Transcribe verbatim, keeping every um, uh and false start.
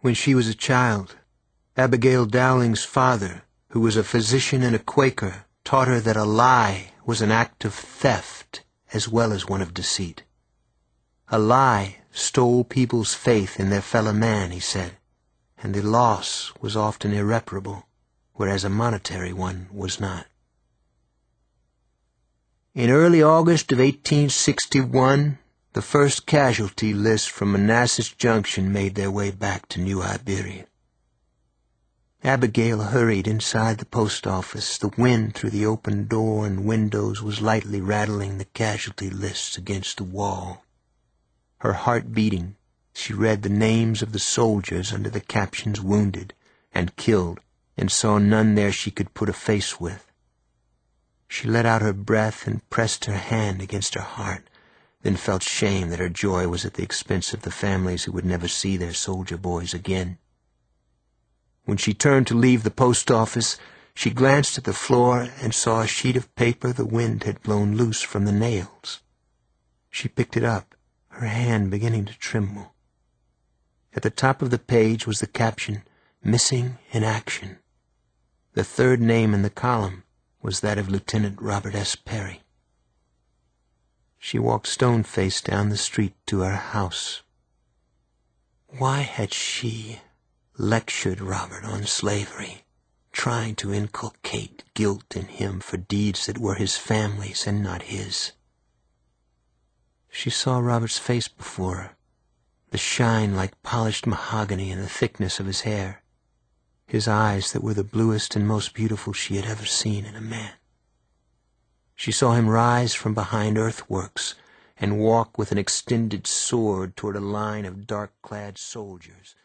When she was a child, Abigail Dowling's father, who was a physician and a Quaker, taught her that a lie was an act of theft as well as one of deceit. A lie stole people's faith in their fellow man, he said, and the loss was often irreparable, whereas a monetary one was not. In early August of eighteen sixty-one, the first casualty lists from Manassas Junction made their way back to New Iberia. Abigail hurried inside the post office. The wind through the open door and windows was lightly rattling the casualty lists against the wall. Her heart beating, she read the names of the soldiers under the captions wounded and killed, and saw none there she could put a face with. She let out her breath and pressed her hand against her heart, then felt shame that her joy was at the expense of the families who would never see their soldier boys again. When she turned to leave the post office, she glanced at the floor and saw a sheet of paper the wind had blown loose from the nails. She picked it up, her hand beginning to tremble. At the top of the page was the caption, "Missing in Action." The third name in the column was that of Lieutenant Robert S. Perry. She walked stone-faced down the street to her house. Why had she lectured Robert on slavery, trying to inculcate guilt in him for deeds that were his family's and not his? She saw Robert's face before her, the shine like polished mahogany in the thickness of his hair, his eyes that were the bluest and most beautiful she had ever seen in a man. She saw him rise from behind earthworks and walk with an extended sword toward a line of dark-clad soldiers.